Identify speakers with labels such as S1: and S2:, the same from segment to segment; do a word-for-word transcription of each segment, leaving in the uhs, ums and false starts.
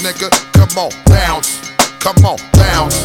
S1: nigga. Come on, bounce. Come on, bounce.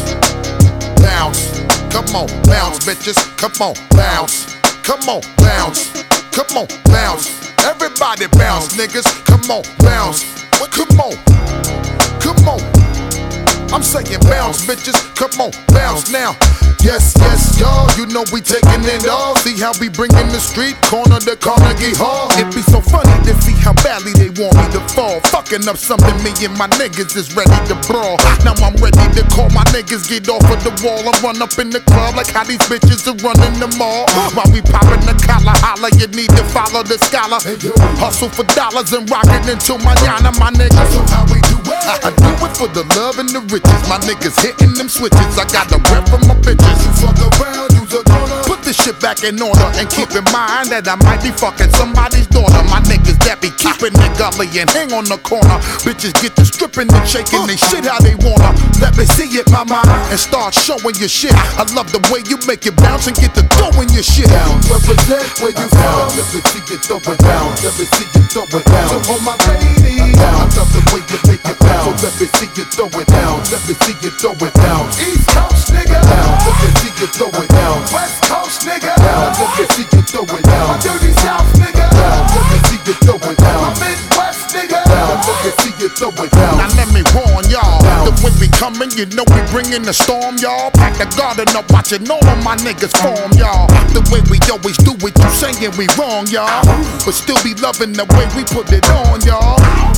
S1: Bounce. Come on, bounce, bitches. Come on, bounce. Come on, bounce. Come on, bounce. Everybody bounce, niggas. Come on, bounce. Come on. Come on. I'm saying bounce, bitches. Come on, bounce now. Yes, yes, y'all. You know we taking it all. See how we bringing the street corner to Carnegie Hall. It be so funny to see how badly they want me to fall. Fucking up something me and my niggas is ready to brawl. Now I'm ready to call my niggas, get off of the wall and run up in the club like how these bitches are running the mall. While we popping the collar, holla, you need to follow the scholar. Hustle for dollars and rock it until mañana, my niggas. So how we do it? I, I do it for the love and the riches. My niggas hitting them switches. I got the rep from my bitches. You fuck around, you's a donor. Put this shit back in order and keep in mind that I might be fucking somebody's daughter. My niggas that be keeping it gully and hang on the corner. Bitches get to stripping and shaking they shit how they wanna. Let me see it, mama, and start showing your shit. I love the way you make it bounce and get to throwing your shit. Down, represent where you from. Let me see you throw it down. Let me see you throw it down. So all my ladies, I love the way you make it bounce. So let me see you throw it down. Let me see you throw it down. East Coast nigga, down. Let me see you throw it down. West Coast nigga, down. Let me see you throw it down. My dirty South nigga, down. Let me see you throw it down. My Midwest nigga, down. Let me see you throw it down. Now let me warn y'all, the when we coming, you know we bringing the storm, y'all. Pack the garden up, watching all of my niggas form, y'all. The way we always do it, you saying we wrong, y'all, but still be loving the way we put it on, y'all.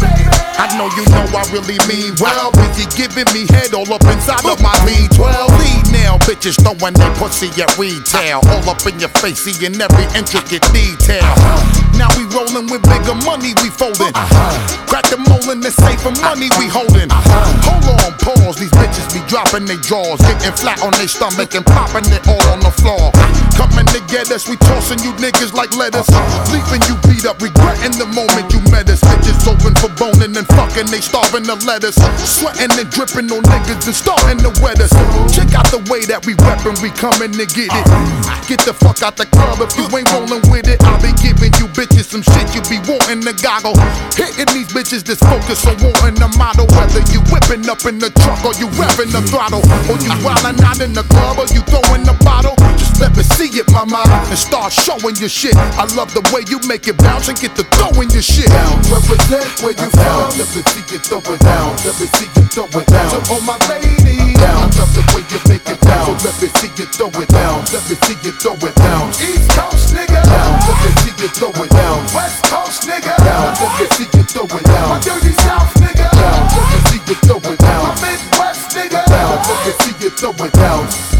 S1: I know you know I really mean well. Busy giving me head all up inside of my V twelve. Lead now, bitches throwing their pussy at retail. All up in your face, seeing every intricate detail. Now we rolling with bigger money, we folding. Crack the mold in the safe for money we holding. Hold on, pause, these bitches be dropping their jaws, getting flat on their stomach and popping it all on the floor. Coming to get us, we tossing you niggas like lettuce. Leaving you beat up, regretting the moment you met us. Bitches open for boning and fucking, they starving to let us. Sweating and dripping on niggas and starting to wet us. Check out the way that we reppin', we coming to get it. Get the fuck out the club if you ain't rolling with it. I'll be giving you bitches some shit you be wanting to goggle. Hitting these bitches that's focused on wanting the model. Whether you whipping up in the truck or you revving the throttle, or you wildin' out in the club or you throwing the bottle. Just let me see it, mama, and start showing your shit. I love the way you make it bounce and get to throwing your shit. Down, represent where you from. Let me see you throw it down. Let me see you throw it down. So all my ladies, down. I love the way you make it down. So let me see you throw it down. Let me see you throw it down. East Coast nigga, down. Let me see you throw it down. West Coast nigga, down. Let me see you throw it down. My dirty South nigga, down. Let me see you throw it down. My Midwest nigga, down. Let me see you throw it down.